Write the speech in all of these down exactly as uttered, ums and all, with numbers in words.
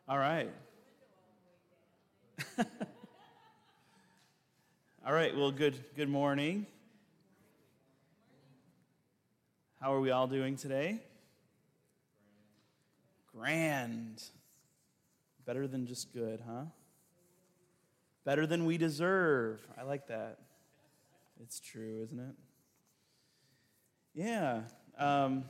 All right. All right, well, good good morning. How are we all doing today? Grand. Better than just good, huh? Better than we deserve. I like that. It's true, isn't it? Yeah. Um,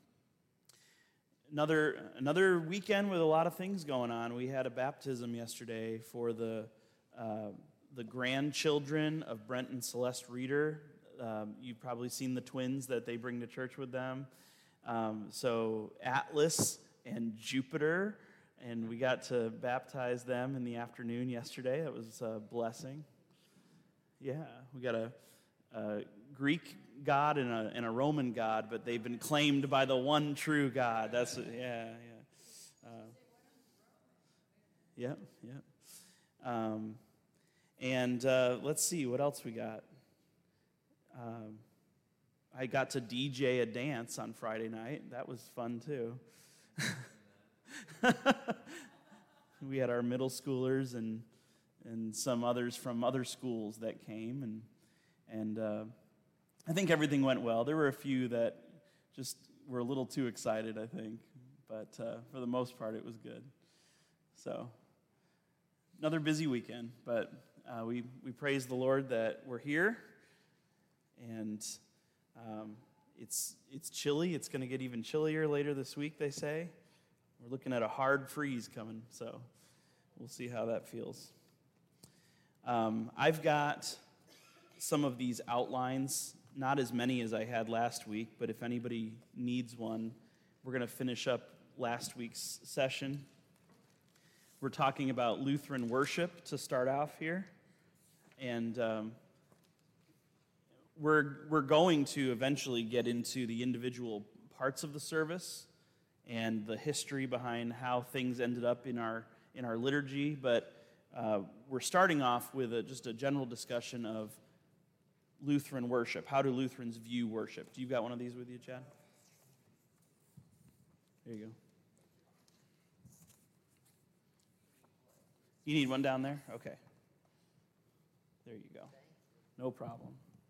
another another weekend with a lot of things going on. We had a baptism yesterday for the uh, the grandchildren of Brent and Celeste Reeder. Um, you've probably seen the twins that they bring to church with them. Um, so Atlas and Jupiter, and we got to baptize them in the afternoon yesterday. That was a blessing. Yeah, we got a, a Greek god and a, and a Roman god, but they've been claimed by the one true God. That's yeah, yeah, uh, yeah, yeah. Um, and uh, let's see what else we got. Um, I got to D J a dance on Friday night. That was fun too. We had our middle schoolers and and some others from other schools that came, and and uh, I think everything went well. There were a few that just were a little too excited, I think, but uh, for the most part, it was good. So another busy weekend, but uh, we we praise the Lord that we're here, and um, it's it's chilly. It's going to get even chillier later this week, they say. We're looking at a hard freeze coming, so we'll see how that feels. Um, I've got some of these outlines, not as many as I had last week, but if anybody needs one, we're going to finish up last week's session. We're talking about Lutheran worship to start off here, and um, we're we're going to eventually get into the individual parts of the service and the history behind how things ended up in our in our liturgy, but uh, we're starting off with a, just a general discussion of Lutheran worship. How do Lutherans view worship? Do you got one of these with you, Chad? There you go. You need one down there? Okay. There you go. No problem.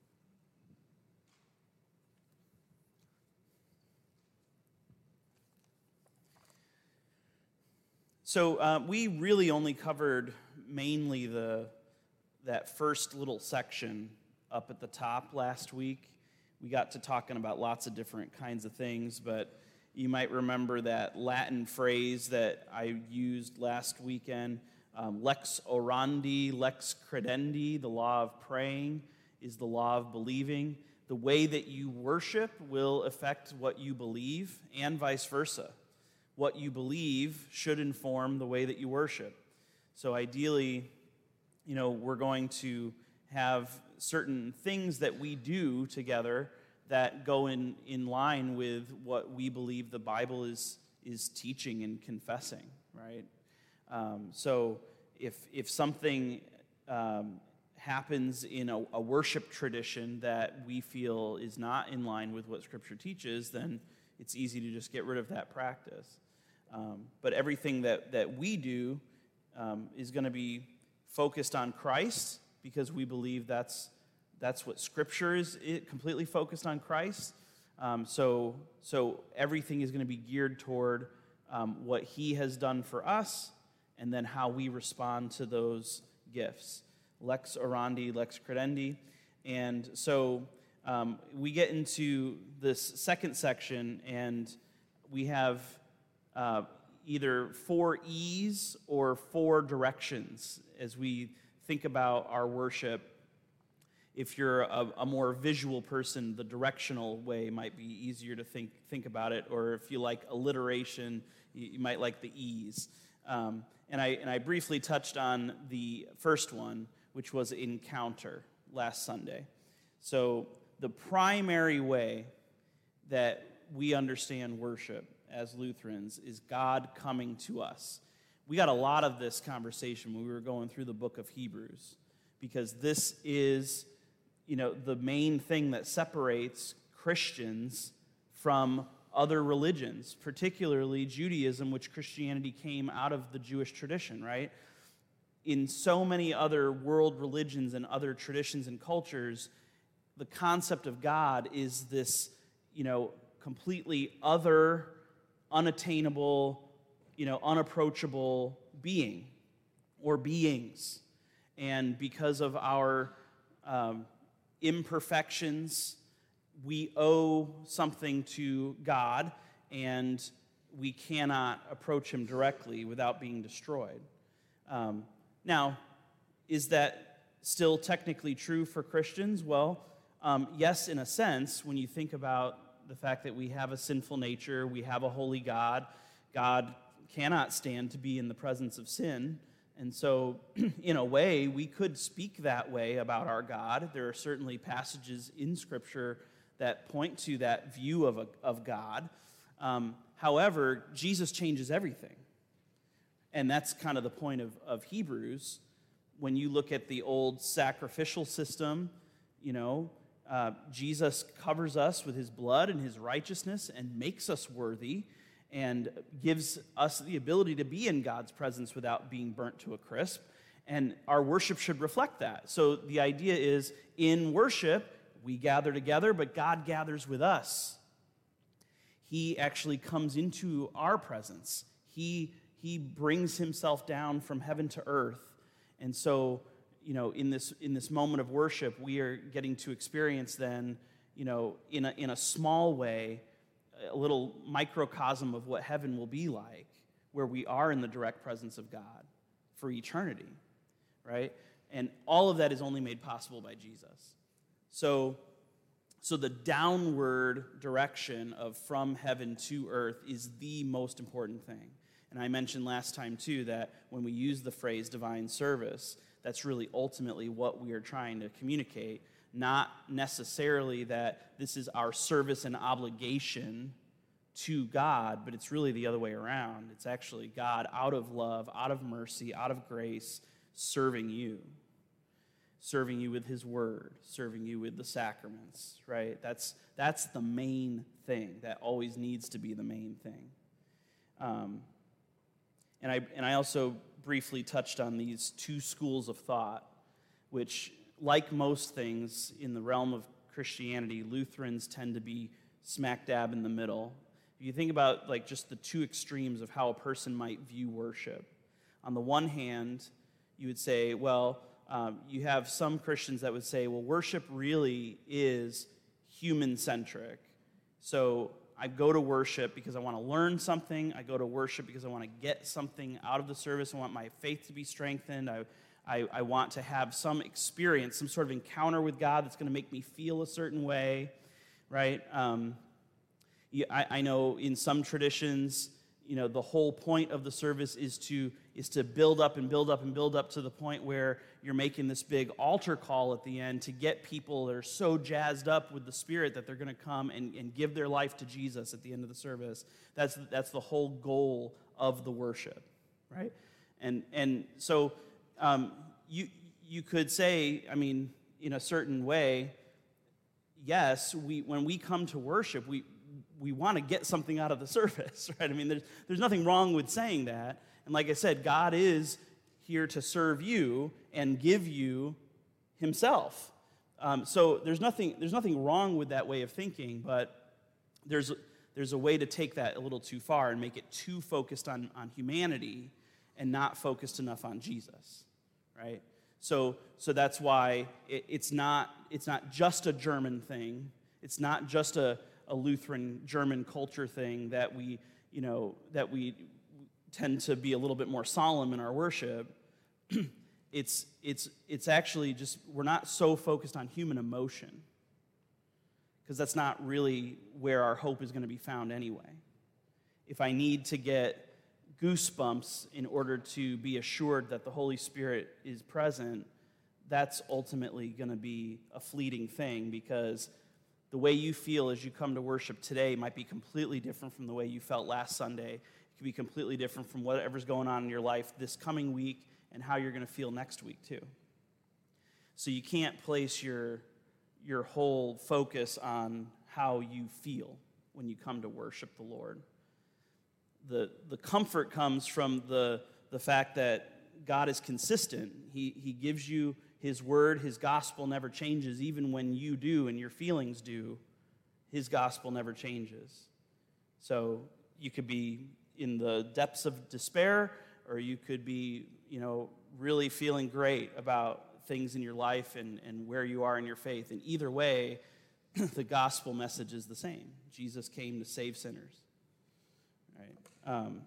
So uh, we really only covered mainly the that first little section up at the top last week. We got to talking about lots of different kinds of things, but you might remember that Latin phrase that I used last weekend, um, lex orandi, lex credendi, the law of praying is the law of believing. The way that you worship will affect what you believe, and vice versa. What you believe should inform the way that you worship. So ideally, you know, we're going to have certain things that we do together that go in, in line with what we believe the Bible is is teaching and confessing, right? Um, so if if something um, happens in a, a worship tradition that we feel is not in line with what Scripture teaches, then it's easy to just get rid of that practice. Um, but everything that, that we do um, is going to be focused on Christ, because we believe that's that's what Scripture is, it completely focused on Christ. Um, so so everything is going to be geared toward um, what He has done for us, and then how we respond to those gifts. Lex orandi, lex credendi. And so um, we get into this second section, and we have Uh, either four E's or four directions as we think about our worship. If you're a, a more visual person, the directional way might be easier to think think about it, or if you like alliteration, you, you might like the E's. Um, and I and I briefly touched on the first one, which was encounter last Sunday. So the primary way that we understand worship as Lutherans is God coming to us. We got a lot of this conversation when we were going through the book of Hebrews, because this is, you know, the main thing that separates Christians from other religions, particularly Judaism, which Christianity came out of the Jewish tradition, right? In so many other world religions and other traditions and cultures, the concept of God is this, you know, completely other, unattainable, you know, unapproachable being or beings. And because of our um, imperfections, we owe something to God, and we cannot approach him directly without being destroyed. Um, now, is that still technically true for Christians? Well, um, yes, in a sense, when you think about the fact that we have a sinful nature, we have a holy God. God cannot stand to be in the presence of sin. And so, in a way, we could speak that way about our God. There are certainly passages in Scripture that point to that view of, a, of God. Um, however, Jesus changes everything. And that's kind of the point of, of Hebrews. When you look at the old sacrificial system, you know, uh, Jesus covers us with his blood and his righteousness and makes us worthy and gives us the ability to be in God's presence without being burnt to a crisp. And our worship should reflect that. So the idea is, in worship, we gather together, but God gathers with us. He actually comes into our presence. He, he brings himself down from heaven to earth. And so, you know, in this in this moment of worship, we are getting to experience then, you know, in a, in a small way, a little microcosm of what heaven will be like, where we are in the direct presence of God for eternity, right? And all of that is only made possible by Jesus. So, so the downward direction of from heaven to earth is the most important thing. And I mentioned last time, too, that when we use the phrase divine service, that's really ultimately what we are trying to communicate, not necessarily that this is our service and obligation to God, but it's really the other way around. It's actually God, out of love, out of mercy, out of grace, serving you. Serving you with his word, serving you with the sacraments, right? That's that's the main thing. That always needs to be the main thing. Um, and I and I also briefly touched on these two schools of thought, which, like most things in the realm of Christianity, Lutherans tend to be smack dab in the middle. If you think about like just the two extremes of how a person might view worship, on the one hand, you would say, well, Um, you have some Christians that would say, well, worship really is human-centric. So I go to worship because I want to learn something. I go to worship because I want to get something out of the service. I want my faith to be strengthened. I, I, I want to have some experience, some sort of encounter with God that's going to make me feel a certain way, right? Um, I, I know in some traditions, you know, the whole point of the service is to is to build up and build up and build up to the point where you're making this big altar call at the end to get people that are so jazzed up with the Spirit that they're going to come and, and give their life to Jesus at the end of the service. That's that's the whole goal of the worship, right? And and so um, you you could say, I mean, in a certain way, yes, we when we come to worship, we we want to get something out of the service, right? I mean, there's, there's nothing wrong with saying that. And like I said, God is here to serve you and give you himself. Um, so there's nothing there's nothing wrong with that way of thinking, but there's there's a way to take that a little too far and make it too focused on, on humanity and not focused enough on Jesus, right? So so that's why it, it's not it's not just a German thing. It's not just a a Lutheran German culture thing that we, you know, that we tend to be a little bit more solemn in our worship. it's it's it's actually just we're not so focused on human emotion, because that's not really where our hope is going to be found anyway. If I need to get goosebumps in order to be assured that the Holy Spirit is present, that's ultimately going to be a fleeting thing, because the way you feel as you come to worship today might be completely different from the way you felt last Sunday. It could be completely different from whatever's going on in your life this coming week and how you're going to feel next week too. So you can't place your, your whole focus on how you feel when you come to worship the Lord. The, the comfort comes from the, the fact that God is consistent. He, he gives you his word. His gospel never changes. Even when you do and your feelings do, his gospel never changes. So you could be in the depths of despair, or you could be, you know, really feeling great about things in your life and, and where you are in your faith. And either way, the gospel message is the same. Jesus came to save sinners. Right? Um,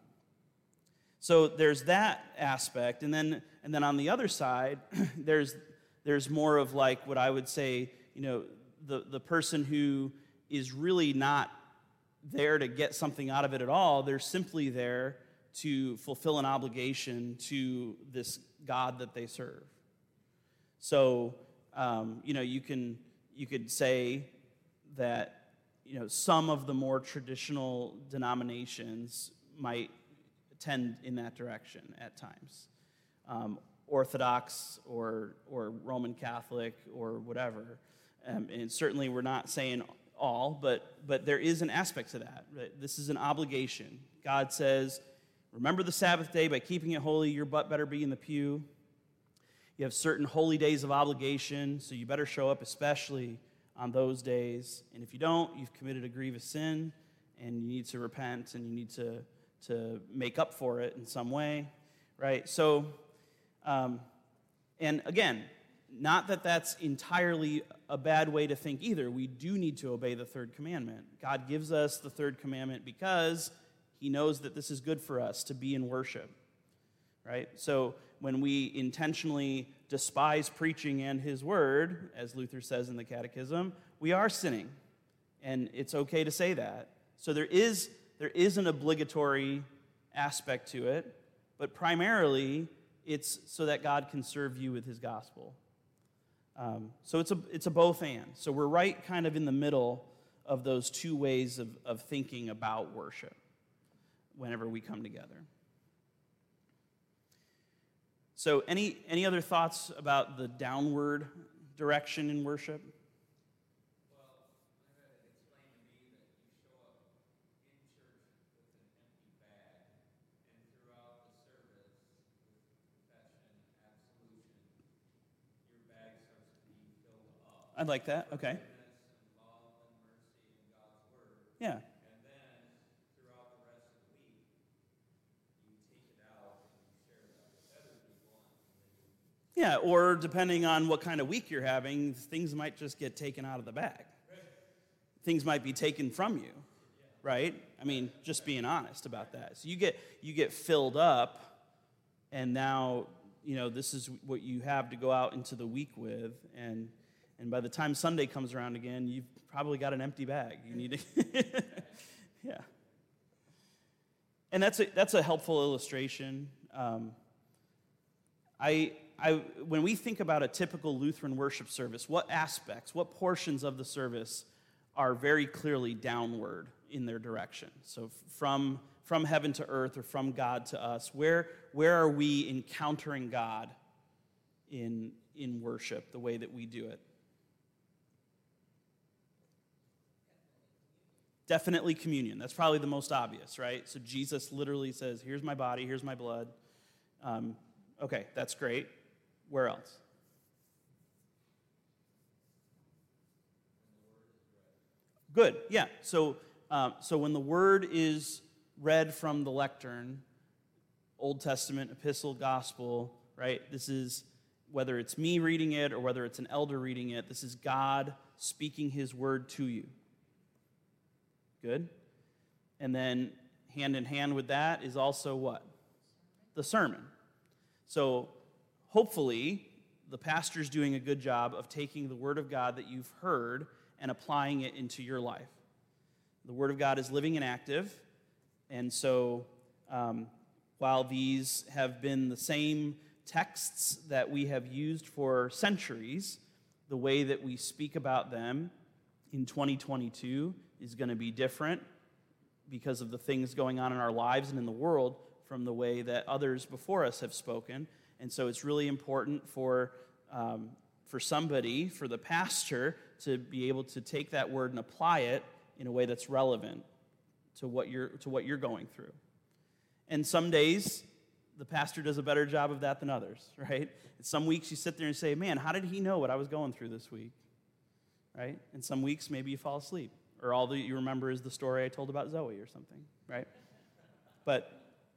so there's that aspect. And then and then on the other side, there's there's more of like what I would say, you know, the, the person who is really not there to get something out of it at all. They're simply there to fulfill an obligation to this God that they serve. So, um, you know, you can you could say that, you know, some of the more traditional denominations might tend in that direction at times. Um, Orthodox or or Roman Catholic or whatever. Um, and certainly we're not saying all, but but there is an aspect to that. Right? This is an obligation. God says, remember the Sabbath day by keeping it holy. Your butt better be in the pew. You have certain holy days of obligation, so you better show up especially on those days. And if you don't, you've committed a grievous sin, and you need to repent, and you need to, to make up for it in some way, right? So, um, and again, not that that's entirely a bad way to think either. We do need to obey the third commandment. God gives us the third commandment because he knows that this is good for us to be in worship, right? So when we intentionally despise preaching and his word, as Luther says in the Catechism, we are sinning, and it's okay to say that. So there is there is an obligatory aspect to it, but primarily it's so that God can serve you with his gospel. Um, so it's a it's a both and. So we're right kind of in the middle of those two ways of, of thinking about worship whenever we come together. So any any other thoughts about the downward direction in worship? Well, I had it explained to me that you show up in church with an empty bag, and throughout the service, with confession, absolution, your bag starts to be filled up. I'd like that. Okay. Forgiveness and love and mercy and God's word. Yeah. And then throughout the rest of the week, you take it out and you share that with other people. And they Yeah, or depending on what kind of week you're having, things might just get taken out of the bag. Things might be taken from you, right? I mean, just being honest about that. So you get you get filled up, and now, you know, this is what you have to go out into the week with, and and by the time Sunday comes around again, you've probably got an empty bag. You need to, yeah. And that's a that's a helpful illustration. Um, I. I, when we think about a typical Lutheran worship service, what aspects, what portions of the service are very clearly downward in their direction? So from, from heaven to earth or from God to us, where, where are we encountering God in, in worship, the way that we do it? Definitely communion. That's probably the most obvious, right? So Jesus literally says, here's my body, here's my blood. Um, okay, that's great. Where else? Good, yeah. So, um, so when the word is read from the lectern, Old Testament, epistle, gospel, right? This is, whether it's me reading it or whether it's an elder reading it, this is God speaking his word to you. Good. And then hand in hand with that is also what? The sermon. So hopefully, the pastor's doing a good job of taking the Word of God that you've heard and applying it into your life. The Word of God is living and active, and so um, while these have been the same texts that we have used for centuries, the way that we speak about them in twenty twenty-two is going to be different because of the things going on in our lives and in the world from the way that others before us have spoken. And so it's really important for um, for somebody, for the pastor, to be able to take that word and apply it in a way that's relevant to what you're to what you're going through. And some days the pastor does a better job of that than others, right? And some weeks you sit there and say, man, how did he know what I was going through this week? Right? And some weeks maybe you fall asleep, or all that you remember is the story I told about Zoe or something, right? But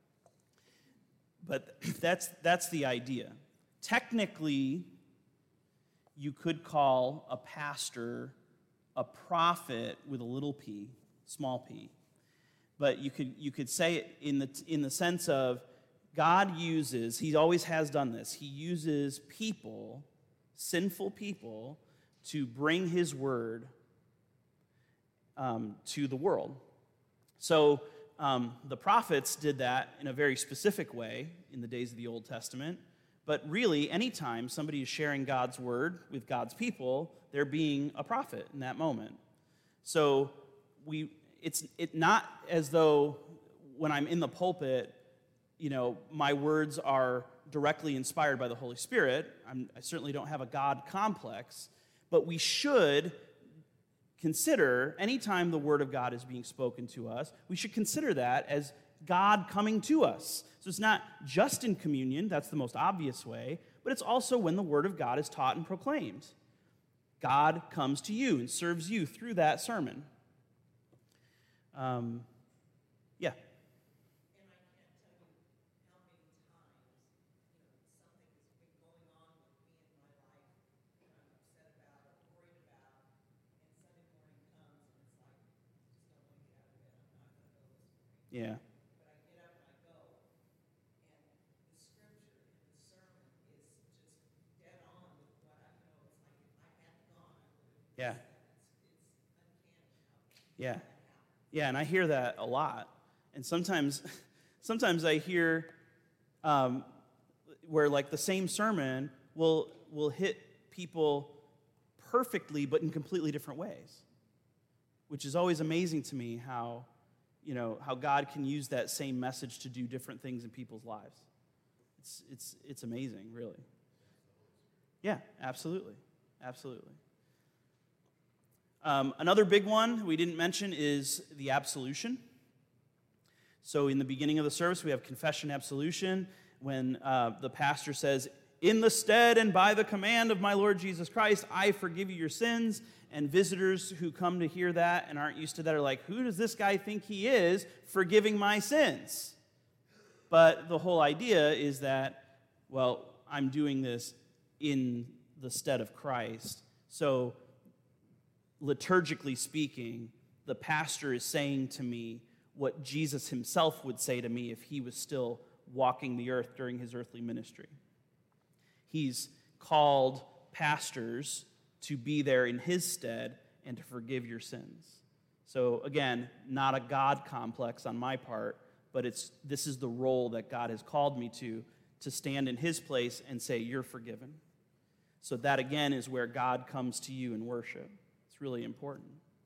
but that's that's the idea. Technically, you could call a pastor a prophet with a little p, small p. But you could you could say it in the in the sense of God uses, he always has done this, he uses people, sinful people, to bring his word um, to the world. So um, the prophets did that in a very specific way in the days of the Old Testament. But really, anytime somebody is sharing God's word with God's people, they're being a prophet in that moment. So we, it's it not as though when I'm in the pulpit, you know, my words are directly inspired by the Holy Spirit. I'm, I certainly don't have a God complex, but we should consider, anytime the word of God is being spoken to us, we should consider that as God coming to us. So it's not just in communion, that's the most obvious way, but it's also when the word of God is taught and proclaimed. God comes to you and serves you through that sermon. Um, yeah. Yeah. But I get up and I go, and the scripture and the sermon is just dead on with what I, you know, it's like if I hadn't gone, I would have. Yeah. It's, it's uncanny. Yeah. Yeah, and I hear that a lot. And sometimes, sometimes I hear um, where like the same sermon will will hit people perfectly, but in completely different ways, which is always amazing to me how. You know, how God can use that same message to do different things in people's lives. It's it's it's amazing, really. Yeah, absolutely. Absolutely. Um, another big one we didn't mention is the absolution. So in the beginning of the service, we have confession, absolution, when uh, the pastor says, in the stead and by the command of my Lord Jesus Christ, I forgive you your sins. And visitors who come to hear that and aren't used to that are like, who does this guy think he is forgiving my sins? But the whole idea is that, well, I'm doing this in the stead of Christ. So liturgically speaking, the pastor is saying to me what Jesus himself would say to me if he was still walking the earth during his earthly ministry. He's called pastors to be there in his stead and to forgive your sins. So again, not a God complex on my part, but it's this is the role that God has called me to, to stand in his place and say, you're forgiven. So that again is where God comes to you in worship. It's really important.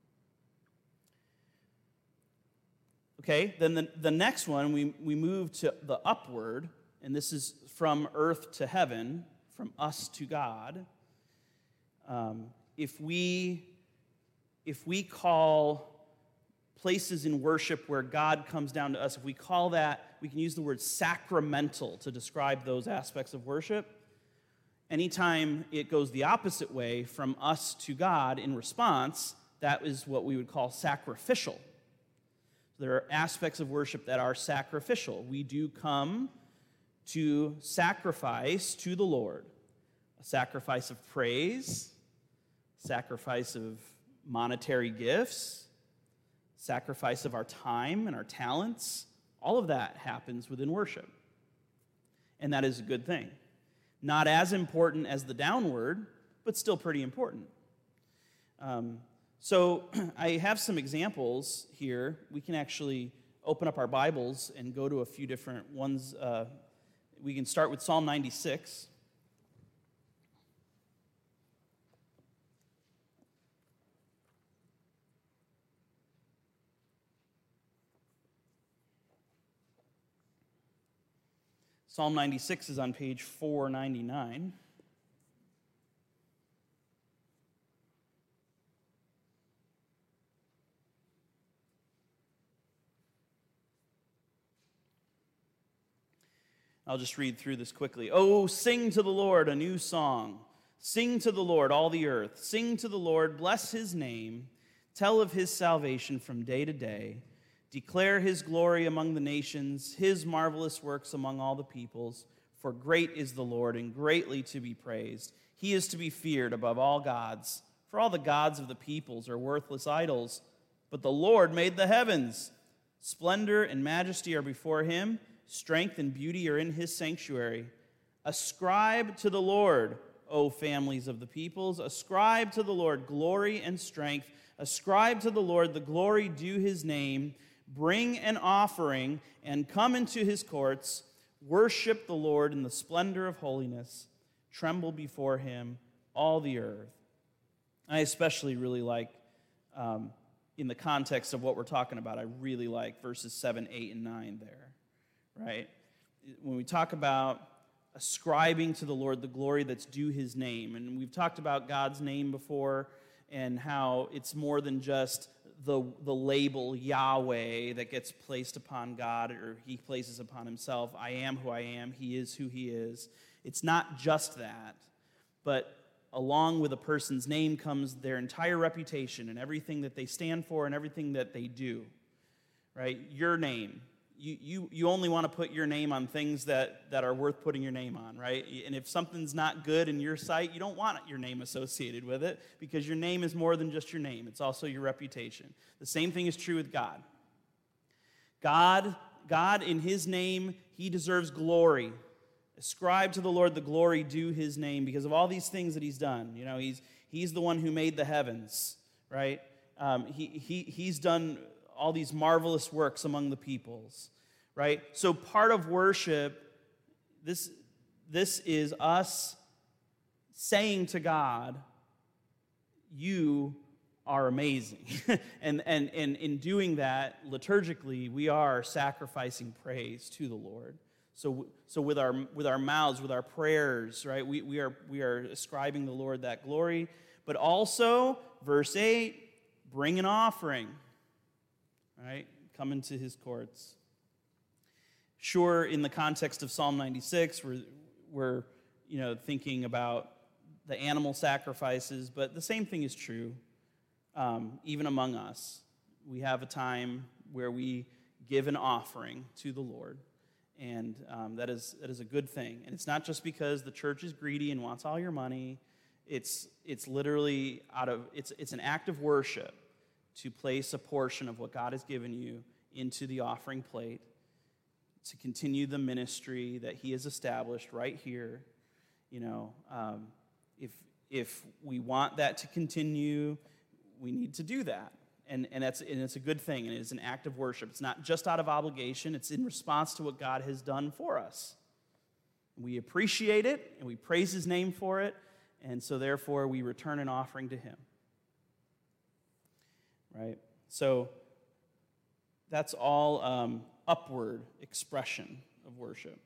Okay, then the, the next one, we, we move to the upward, and this is from earth to heaven, from us to God. Um, if we if we call places in worship where God comes down to us, if we call that, we can use the word sacramental to describe those aspects of worship. Anytime it goes the opposite way, from us to God in response, that is what we would call sacrificial. There are aspects of worship that are sacrificial. We do come to sacrifice to the Lord. A sacrifice of praise, sacrifice of monetary gifts, sacrifice of our time and our talents. All of that happens within worship. And that is a good thing. Not as important as the downward, but still pretty important. Um, so I have some examples here. We can actually open up our Bibles and go to a few different ones. Uh, we can start with Psalm ninety-six. Psalm ninety-six is on page four ninety-nine. I'll just read through this quickly. Oh, sing to the Lord a new song. Sing to the Lord, all the earth. Sing to the Lord, bless his name. Tell of his salvation from day to day. Declare his glory among the nations, his marvelous works among all the peoples. For great is the Lord, and greatly to be praised. He is to be feared above all gods. For all the gods of the peoples are worthless idols. But the Lord made the heavens. Splendor and majesty are before him. Strength and beauty are in his sanctuary. Ascribe to the Lord, O families of the peoples. Ascribe to the Lord glory and strength. Ascribe to the Lord the glory due his name. Bring an offering and come into his courts. Worship the Lord in the splendor of holiness. Tremble before him, all the earth. I especially really like, um, in the context of what we're talking about, I really like verses seven, eight, and nine there, right? When we talk about ascribing to the Lord the glory that's due his name, and we've talked about God's name before and how it's more than just the, the label Yahweh that gets placed upon God or he places upon himself. I am who I am. He is who he is. It's not just that, but along with a person's name comes their entire reputation and everything that they stand for and everything that they do, right? Your name. You, you, you only want to put your name on things that, that are worth putting your name on, right? And if something's not good in your sight, you don't want your name associated with it because your name is more than just your name. It's also your reputation. The same thing is true with God. God, God in his name, he deserves glory. Ascribe to the Lord the glory due his name because of all these things that he's done. You know, he's, he's the one who made the heavens, right? Um, he, he, he's done all these marvelous works among the peoples, right? So part of worship, this, this is us saying to God, you are amazing. and, and, and in doing that, liturgically, we are sacrificing praise to the Lord. So, so with our with our mouths, with our prayers, right, we, we are we are ascribing the Lord that glory. But also, verse eight, bring an offering. Right? Come into his courts. Sure, in the context of Psalm ninety-six, we're, we're you know, thinking about the animal sacrifices, but the same thing is true um, even among us. We have a time where we give an offering to the Lord, and um, that is that is a good thing. And it's not just because the church is greedy and wants all your money. It's it's literally out of it's it's an act of worship to place a portion of what God has given you into the offering plate, to continue the ministry that he has established right here. You know, um, if if we want that to continue, we need to do that. And, and, that's, and it's a good thing, and it's an act of worship. It's not just out of obligation. It's in response to what God has done for us. We appreciate it, and we praise his name for it, and so therefore we return an offering to him. Right? So that's all um, upward expression of worship.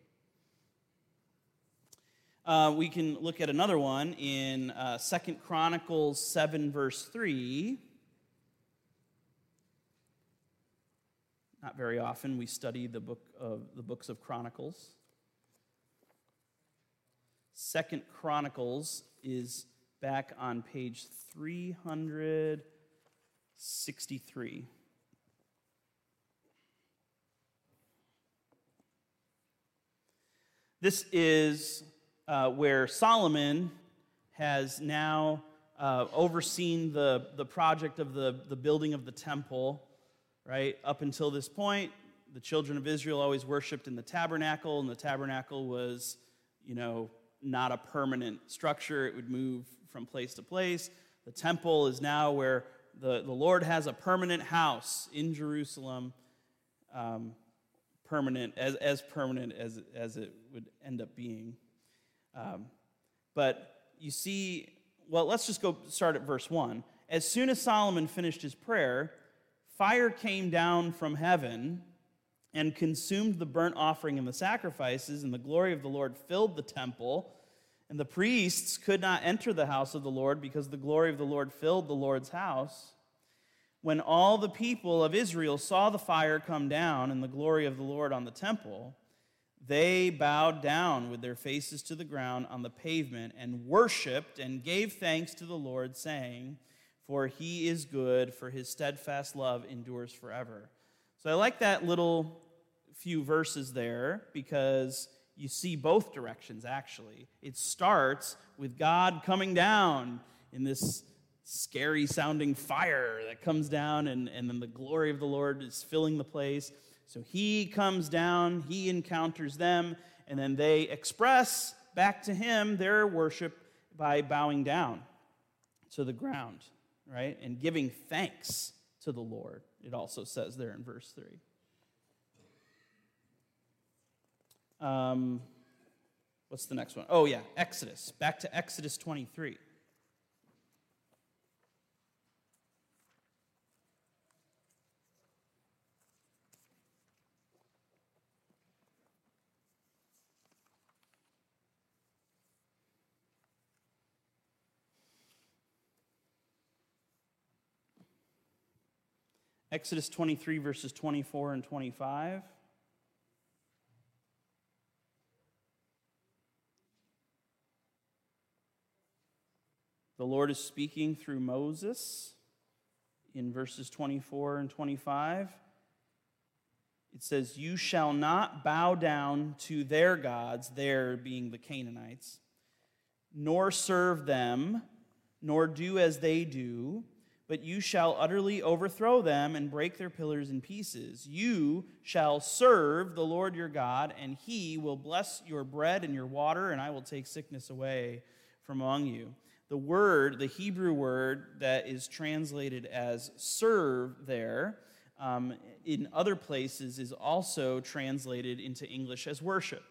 Uh, we can look at another one in uh, Second Chronicles seven, verse three. Not very often we study the book of the books of Chronicles. Second Chronicles is back on page three hundred sixty-three. This is uh, where Solomon has now uh, overseen the, the project of the, the building of the temple. Right? Up until this point, the children of Israel always worshipped in the tabernacle, and the tabernacle was, you know, not a permanent structure. It would move from place to place. The temple is now where the, the Lord has a permanent house in Jerusalem, um, permanent, as, as permanent as, as it would end up being. Um, but you see, well, let's just go start at verse one. As soon as Solomon finished his prayer, fire came down from heaven and consumed the burnt offering and the sacrifices, and the glory of the Lord filled the temple. And the priests could not enter the house of the Lord because the glory of the Lord filled the Lord's house. When all the people of Israel saw the fire come down and the glory of the Lord on the temple, They bowed down with their faces to the ground on the pavement and worshiped and gave thanks to the Lord, saying, "For he is good, for his steadfast love endures forever." So I like that little few verses there because you see both directions, actually. It starts with God coming down in this scary-sounding fire that comes down, and, and then the glory of the Lord is filling the place. So he comes down, he encounters them, and then they express back to him their worship by bowing down to the ground, right? And giving thanks to the Lord, it also says there in verse three. Um, what's the next one? Oh, yeah, Exodus. Back to Exodus twenty-three. Exodus twenty-three, verses twenty-four and twenty-five. The Lord is speaking through Moses in verses twenty-four and twenty-five. It says, "You shall not bow down to their gods," their being the Canaanites, "nor serve them, nor do as they do, but you shall utterly overthrow them and break their pillars in pieces. You shall serve the Lord your God, and he will bless your bread and your water, and I will take sickness away from among you." The word, the Hebrew word that is translated as serve there, um, in other places is also translated into English as worship.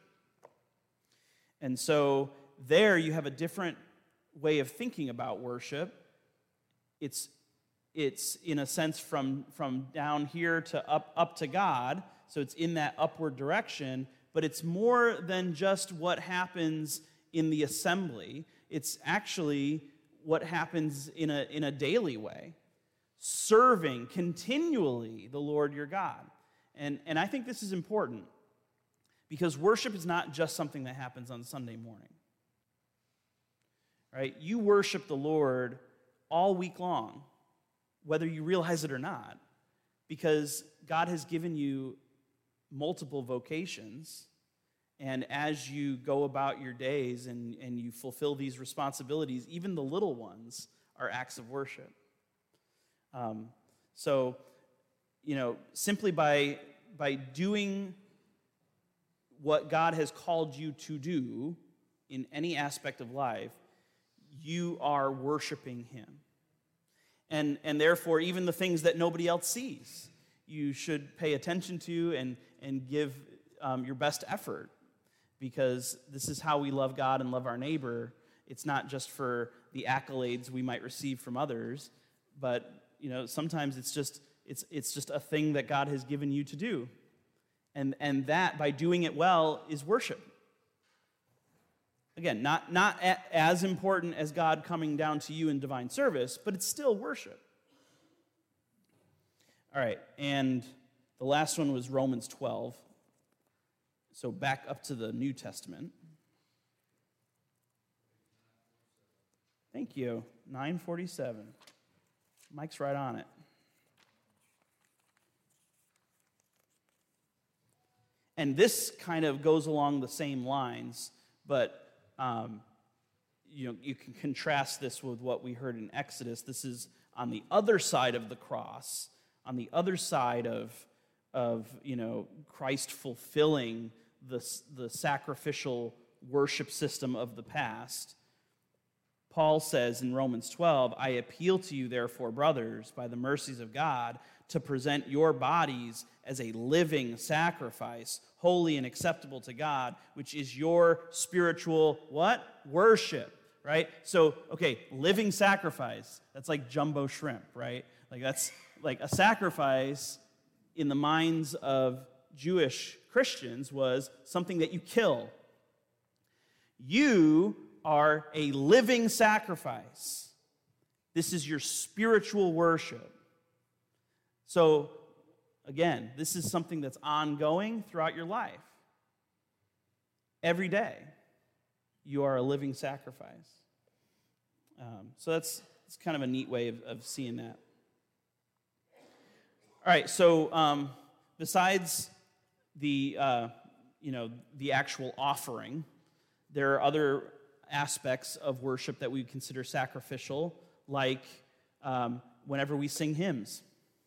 And so there you have a different way of thinking about worship. It's It's, in a sense, from, from down here to up, up to God, so it's in that upward direction, but it's more than just what happens in the assembly. It's actually what happens in a, in a daily way, serving continually the Lord your God. And, and I think this is important, because worship is not just something that happens on Sunday morning, right? You worship the Lord all week long, whether you realize it or not, because God has given you multiple vocations, and as you go about your days and, and you fulfill these responsibilities, even the little ones are acts of worship. Um, so, you know, simply by, by doing what God has called you to do in any aspect of life, you are worshiping him. And, and therefore, even the things that nobody else sees, you should pay attention to and, and give um, your best effort, because this is how we love God and love our neighbor. It's not just for the accolades we might receive from others, but you know, sometimes it's just it's it's just a thing that God has given you to do, and and that by doing it well is worship. Again, not, not a, as important as God coming down to you in divine service, but it's still worship. All right, and the last one was Romans twelve. So back up to the New Testament. Thank you. nine forty-seven. Mike's right on it. And this kind of goes along the same lines, but Um, you know, you can contrast this with what we heard in Exodus. This is on the other side of the cross, on the other side of, of you know, Christ fulfilling the, the sacrificial worship system of the past. Paul says in Romans twelve, "I appeal to you, therefore, brothers, by the mercies of God, to present your bodies as a living sacrifice, holy and acceptable to God, which is your spiritual, what? Worship," right? So, okay, living sacrifice, that's like jumbo shrimp, right? Like that's like a sacrifice in the minds of Jewish Christians was something that you kill. You are a living sacrifice. This is your spiritual worship. So, again, this is something that's ongoing throughout your life. every day. You are a living sacrifice. Um, so that's, that's kind of a neat way of, of seeing that. All right, so um, besides the uh, you know the actual offering, there are other aspects of worship that we consider sacrificial, like um, whenever we sing hymns.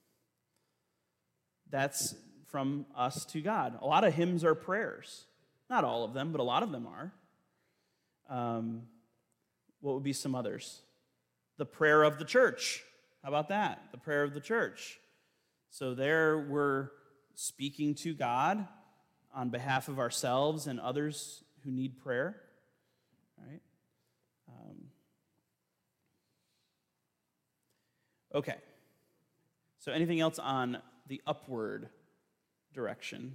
That's from us to God. A lot of hymns are prayers. Not all of them, but a lot of them are. Um, what would be some others? The prayer of the church. How about that? The prayer of the church. So there we're speaking to God on behalf of ourselves and others who need prayer. Right? Um, okay. So anything else on the upward direction?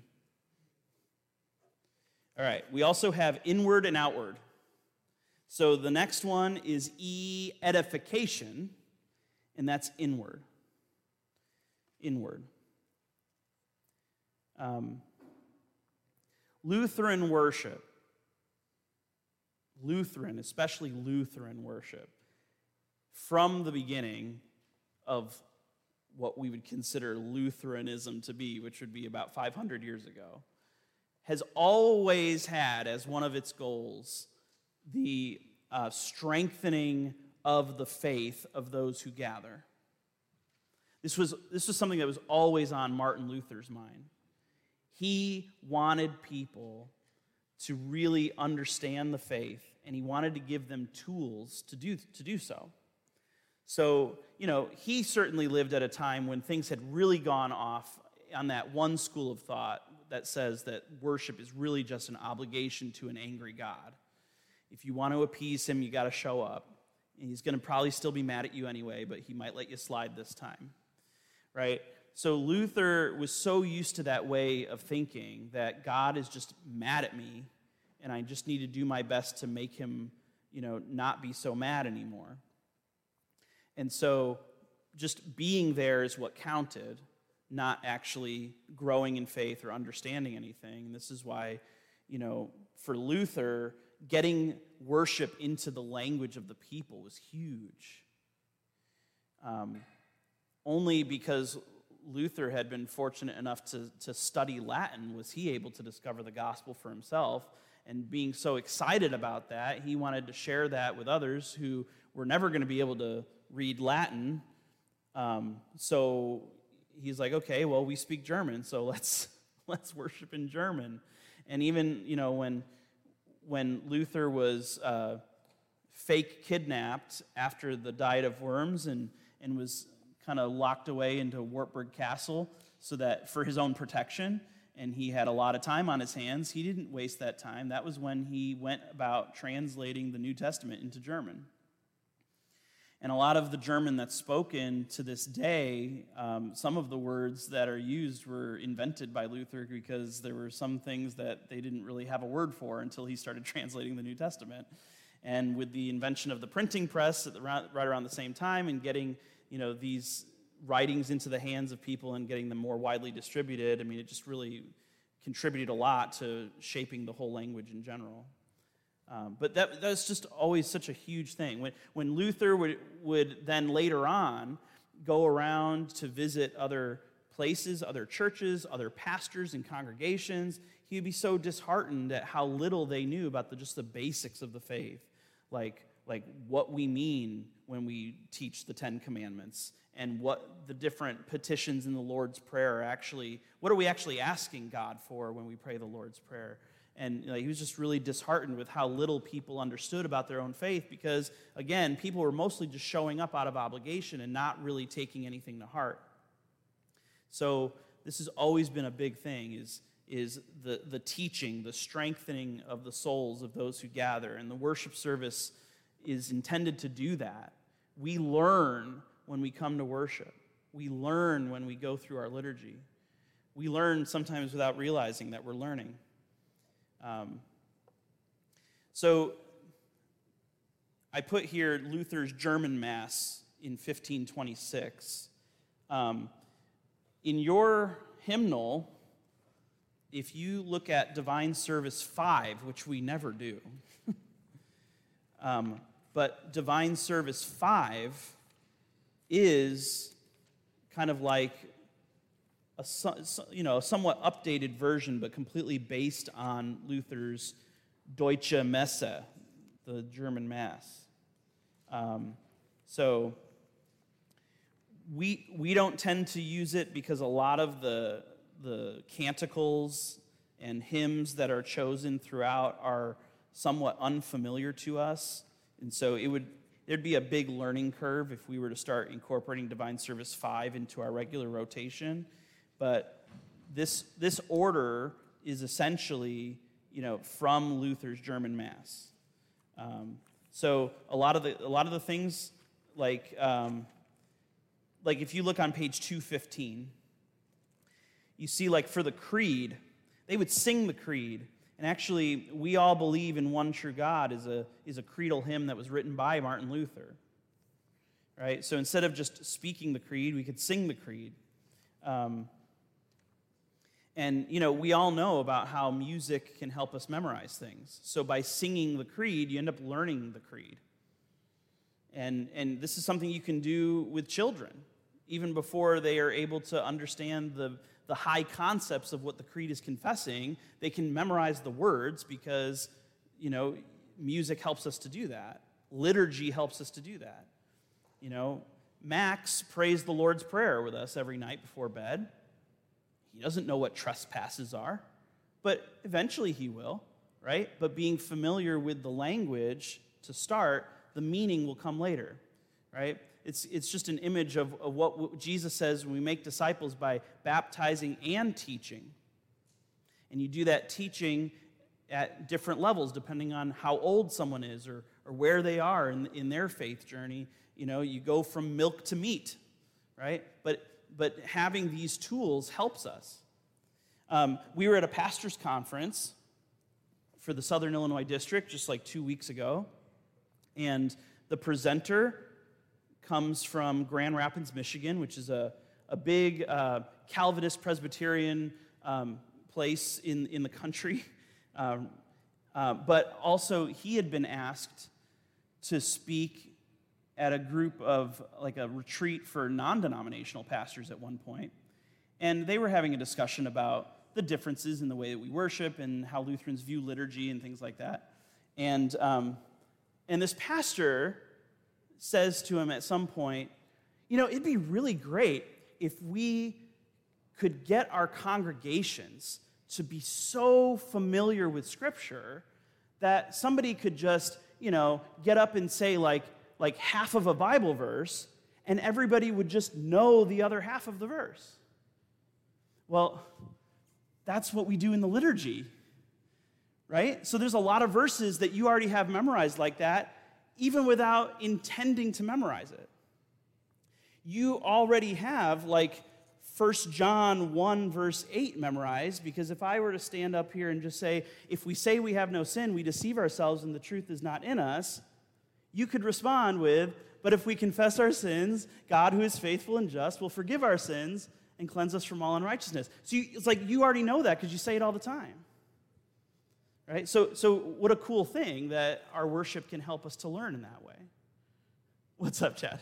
All right. We also have inward and outward. So the next one is E, edification, and that's inward. Inward. Um, Lutheran worship, Lutheran, especially Lutheran worship, from the beginning of what we would consider Lutheranism to be, which would be about five hundred years ago, has always had as one of its goals the uh, strengthening of the faith of those who gather. This was, this was something that was always on Martin Luther's mind. He wanted people to really understand the faith, and he wanted to give them tools to do, to do so. So, you know, he certainly lived at a time when things had really gone off on that one school of thought that says that worship is really just an obligation to an angry God. If you want to appease him, you got to show up. And he's going to probably still be mad at you anyway, but he might let you slide this time. Right? So Luther was so used to that way of thinking that God is just mad at me, and I just need to do my best to make him, you know, not be so mad anymore. And so just being there is what counted, not actually growing in faith or understanding anything. And this is why, you know, for Luther, getting worship into the language of the people was huge. Um, only because Luther had been fortunate enough to, to study Latin was he able to discover the gospel for himself. And being so excited about that, he wanted to share that with others who were never going to be able to read Latin. Um, so he's like, okay, well, we speak German, so let's let's worship in German. And even, you know, when when Luther was uh, fake kidnapped after the Diet of Worms and and was kind of locked away into Wartburg Castle so that for his own protection, and he had a lot of time on his hands, he didn't waste that time. That was when he went about translating the New Testament into German. And a lot of the German that's spoken to this day, um, some of the words that are used were invented by Luther because there were some things that they didn't really have a word for until he started translating the New Testament. And with the invention of the printing press at the, right around the same time and getting, you know, these writings into the hands of people and getting them more widely distributed, I mean, it just really contributed a lot to shaping the whole language in general. Um, but that that's just always such a huge thing. When when Luther would, would then later on go around to visit other places, other churches, other pastors and congregations, he would be so disheartened at how little they knew about the, just the basics of the faith, like like what we mean when we teach the Ten Commandments and what the different petitions in the Lord's Prayer are actually, what are we actually asking God for when we pray the Lord's Prayer? And you know, he was just really disheartened with how little people understood about their own faith because, again, people were mostly just showing up out of obligation and not really taking anything to heart. So this has always been a big thing, is, is the, the teaching, the strengthening of the souls of those who gather. And the worship service is intended to do that. We learn when we come to worship. We learn when we go through our liturgy. We learn sometimes without realizing that we're learning. Um, so I put here Luther's German Mass in fifteen twenty-six. Um, in your hymnal, if you look at Divine Service five, which we never do, um, but Divine Service five is kind of like a you know, somewhat updated version, but completely based on Luther's Deutsche Messe, the German Mass. Um, so we we don't tend to use it because a lot of the the canticles and hymns that are chosen throughout are somewhat unfamiliar to us, and so it would there'd be a big learning curve if we were to start incorporating Divine Service five into our regular rotation. But this this order is essentially, you know, from Luther's German Mass. Um, so a lot of the a lot of the things, like um, like if you look on page two fifteen, you see, like, for the creed, they would sing the creed. And actually, we all believe in one true God is a is a creedal hymn that was written by Martin Luther. Right? So instead of just speaking the creed, we could sing the creed. Um, and, you know, we all know about how music can help us memorize things. So by singing the creed, you end up learning the creed. And, and this is something you can do with children, even before they are able to understand the, the high concepts of what the creed is confessing. They can memorize the words because, you know, music helps us to do that. Liturgy helps us to do that. You know, Max prays the Lord's Prayer with us every night before bed. He doesn't know what trespasses are, but eventually he will, right? But being familiar with the language to start, the meaning will come later, right? It's, it's just an image of, of what Jesus says when we make disciples by baptizing and teaching. And you do that teaching at different levels depending on how old someone is or, or where they are in, in their faith journey. You know, you go from milk to meat, right? But but having these tools helps us. Um, we were at a pastor's conference for the Southern Illinois District just like two weeks ago, and the presenter comes from Grand Rapids, Michigan, which is a, a big uh, Calvinist Presbyterian um, place in, in the country. Um, uh, but also, he had been asked to speak at a group of, like a retreat for non-denominational pastors at one point. And they were having a discussion about the differences in the way that we worship and how Lutherans view liturgy and things like that. And, um, and this pastor says to him at some point, you know, it'd be really great if we could get our congregations to be so familiar with Scripture that somebody could just, you know, get up and say like, like half of a Bible verse, and everybody would just know the other half of the verse. Well, that's what we do in the liturgy, right? So there's a lot of verses that you already have memorized like that, even without intending to memorize it. You already have, like, First John one, verse eight memorized, because if I were to stand up here and just say, if we say we have no sin, we deceive ourselves and the truth is not in us, you could respond with, but if we confess our sins, God, who is faithful and just, will forgive our sins and cleanse us from all unrighteousness. So you, it's like you already know that because you say it all the time. Right? So, so what a cool thing that our worship can help us to learn in that way. What's up, Chad?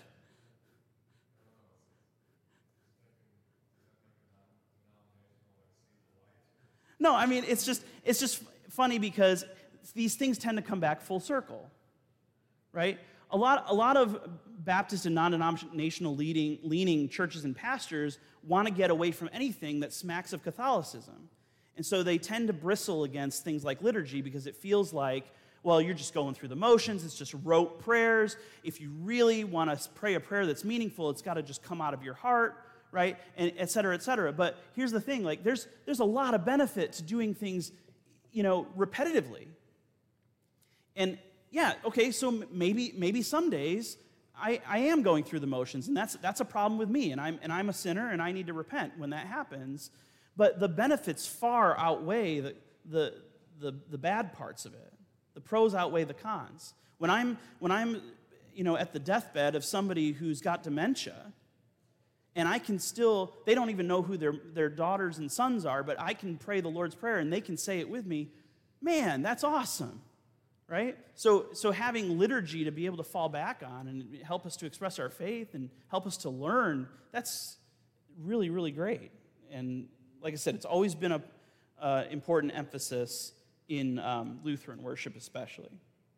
No, I mean, it's just it's just funny because these things tend to come back full circle, right? A lot, a lot of Baptist and non-denominational leading, leaning churches and pastors want to get away from anything that smacks of Catholicism. And so they tend to bristle against things like liturgy because it feels like, well, you're just going through the motions, it's just rote prayers. If you really want to pray a prayer that's meaningful, it's got to just come out of your heart, right? And et cetera, et cetera. But here's the thing, like there's there's a lot of benefit to doing things, you know, repetitively. And yeah, okay, so maybe maybe some days I, I am going through the motions, and that's that's a problem with me, and I'm and I'm a sinner, and I need to repent when that happens. But the benefits far outweigh the the the, the bad parts of it. The pros outweigh the cons. When I'm when I'm you know at the deathbed of somebody who's got dementia, And I can still, they don't even know who their, their daughters and sons are, but I can pray the Lord's Prayer and they can say it with me. Man, that's awesome, right? So, so having liturgy to be able to fall back on and help us to express our faith and help us to learn, that's really, really great. And like I said, it's always been a uh, important emphasis in um, Lutheran worship especially.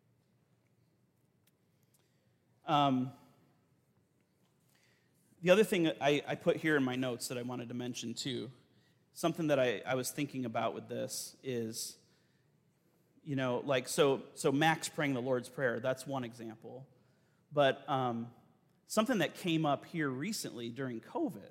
Um, The other thing I, I put here in my notes that I wanted to mention too, something that I, I was thinking about with this is, you know, like, so so Max praying the Lord's Prayer, that's one example. But um, something that came up here recently during COVID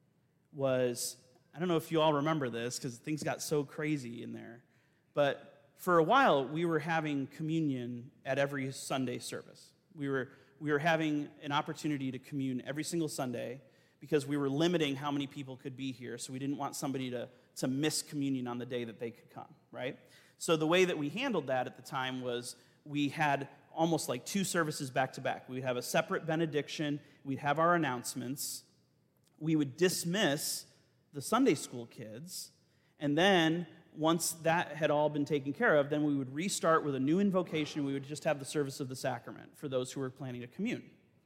was, I don't know if you all remember this because things got so crazy in there, but for a while we were having communion at every Sunday service. We were We were having an opportunity to commune every single Sunday because we were limiting how many people could be here, so we didn't want somebody to, to miss communion on the day that they could come, right? So the way that we handled that at the time was we had almost like two services back to back. We'd have a separate benediction, we'd have our announcements, we would dismiss the Sunday school kids, and then once that had all been taken care of, then we would restart with a new invocation. We would just have the service of the sacrament for those who were planning to commune.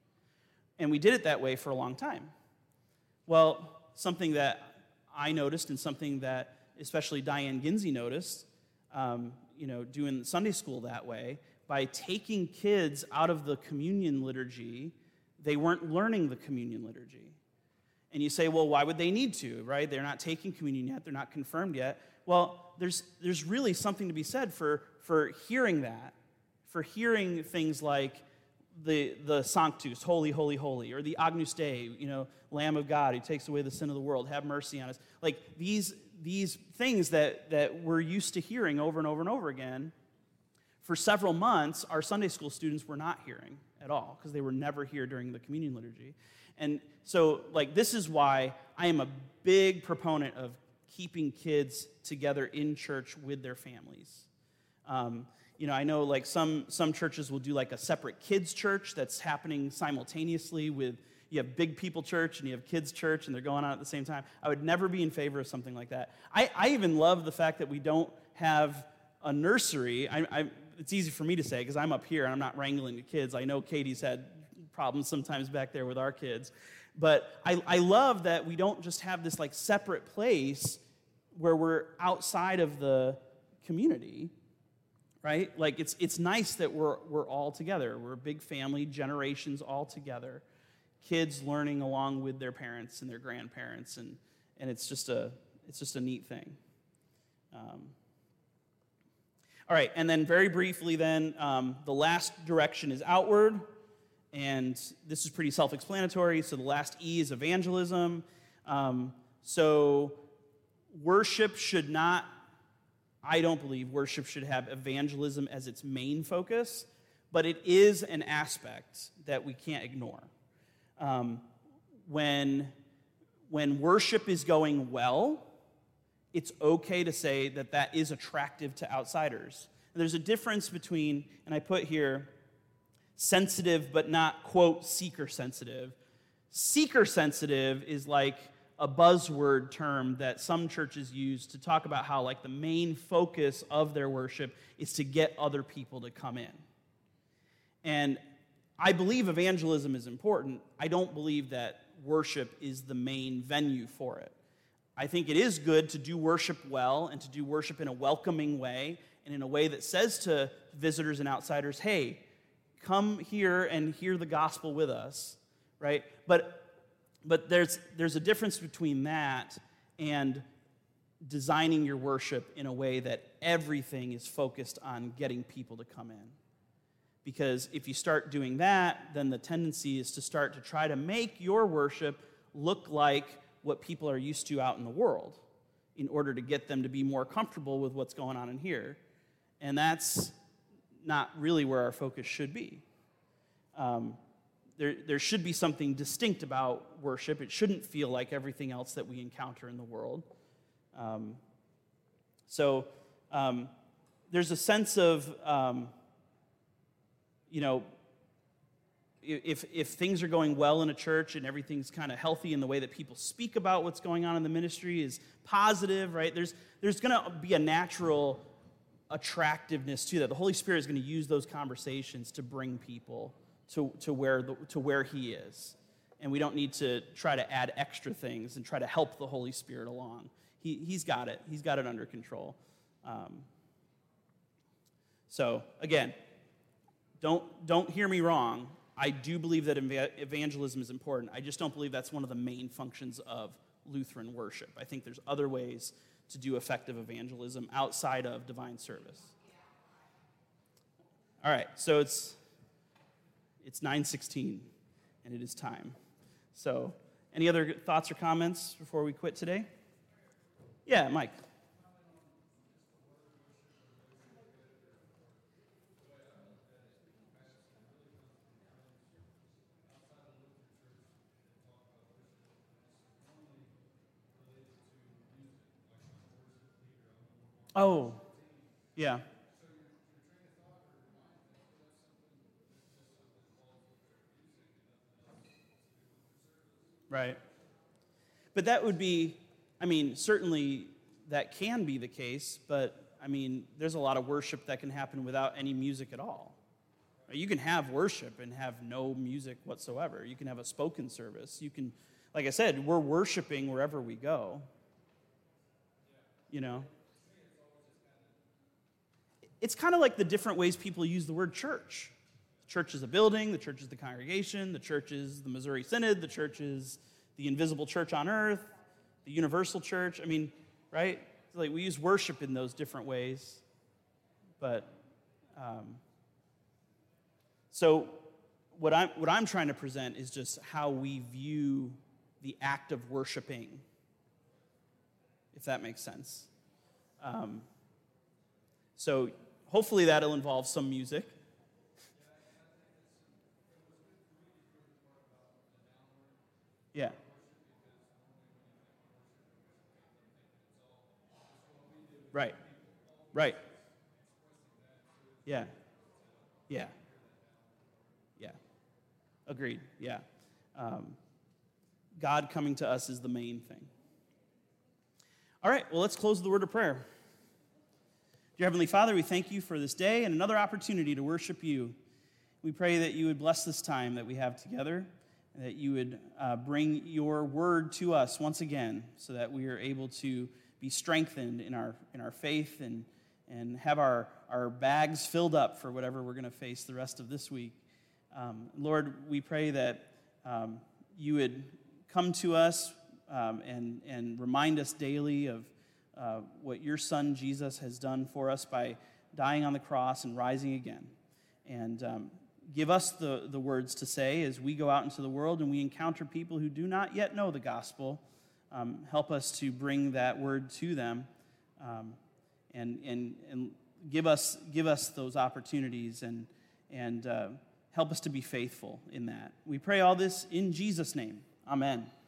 And we did it that way for a long time. Well, something that I noticed and something that especially Diane Ginsey noticed, um, you know, doing Sunday school that way, by taking kids out of the communion liturgy, they weren't learning the communion liturgy. And you say, well, why would they need to, right? They're not taking communion yet. They're not confirmed yet. Well, there's there's really something to be said for, for hearing that, for hearing things like the the Sanctus, holy, holy, holy, or the Agnus Dei, you know, Lamb of God who takes away the sin of the world, have mercy on us. Like these these things that, that we're used to hearing over and over and over again, for several months, our Sunday school students were not hearing at all because they were never here during the communion liturgy. And so, like, this is why I am a big proponent of keeping kids together in church with their families. Um, you know, I know, like, some some churches will do, like, a separate kids' church that's happening simultaneously with, you have big people church and you have kids' church, and they're going on at the same time. I would never be in favor of something like that. I, I even love the fact that we don't have a nursery. I, I, it's easy for me to say because I'm up here and I'm not wrangling the kids. I know Katie's had problems sometimes back there with our kids. But I, I love that we don't just have this like separate place where we're outside of the community, right? Like it's it's nice that we're we're all together. We're a big family, generations all together. Kids learning along with their parents and their grandparents, and and it's just a it's just a neat thing. Um, all right, and then very briefly then, um, the last direction is outward. And this is pretty self-explanatory. So the last E is evangelism. Um, so worship should not, I don't believe worship should have evangelism as its main focus, but it is an aspect that we can't ignore. Um, when, when worship is going well, it's okay to say that that is attractive to outsiders. And there's a difference between, and I put here, sensitive but not, quote, seeker-sensitive. Seeker-sensitive is like a buzzword term that some churches use to talk about how, like, the main focus of their worship is to get other people to come in. And I believe evangelism is important. I don't believe that worship is the main venue for it. I think it is good to do worship well and to do worship in a welcoming way and in a way that says to visitors and outsiders, hey, come here and hear the gospel with us, right? But but there's there's a difference between that and designing your worship in a way that everything is focused on getting people to come in. Because if you start doing that, then the tendency is to start to try to make your worship look like what people are used to out in the world in order to get them to be more comfortable with what's going on in here. And that's not really where our focus should be. Um, there, there should be something distinct about worship. It shouldn't feel like everything else that we encounter in the world. Um, so um, there's a sense of, um, you know, if if things are going well in a church and everything's kind of healthy in the way that people speak about what's going on in the ministry is positive, right? There's there's going to be a natural attractiveness to that. The Holy Spirit is going to use those conversations to bring people to to where the, to where He is, and we don't need to try to add extra things and try to help the Holy Spirit along. He he's got it. He's got it under control. Um, so again, don't don't hear me wrong. I do believe that evangelism is important. I just don't believe that's one of the main functions of Lutheran worship. I think there's other ways to do effective evangelism outside of divine service. All right, so it's it's nine sixteen, and it is time. So any other thoughts or comments before we quit today? Yeah, Mike. Oh, yeah. Right. But that would be, I mean, certainly that can be the case, but I mean, there's a lot of worship that can happen without any music at all. You can have worship and have no music whatsoever. You can have a spoken service. You can, like I said, we're worshiping wherever we go. You know? It's kind of like the different ways people use the word church. The church is a building, the church is the congregation, the church is the Missouri Synod, the church is the invisible church on earth, the universal church. I mean, right? It's like we use worship in those different ways. But, um, so what I'm, what I'm trying to present is just how we view the act of worshiping, if that makes sense. Um, so hopefully that'll involve some music. Yeah. Right. Right. Yeah. Yeah. Yeah. Agreed. Yeah. Um, God coming to us is the main thing. All right, well, let's close with the word of prayer. Dear Heavenly Father, we thank you for this day and another opportunity to worship you. We pray that you would bless this time that we have together, and that you would uh, bring your word to us once again so that we are able to be strengthened in our in our faith and, and have our, our bags filled up for whatever we're going to face the rest of this week. Um, Lord, we pray that um, you would come to us um, and, and remind us daily of Uh, what your son Jesus has done for us by dying on the cross and rising again. And um, give us the, the words to say as we go out into the world and we encounter people who do not yet know the gospel. Um, help us to bring that word to them um, and, and, and give us, give us those opportunities and, and uh, help us to be faithful in that. We pray all this in Jesus' name. Amen.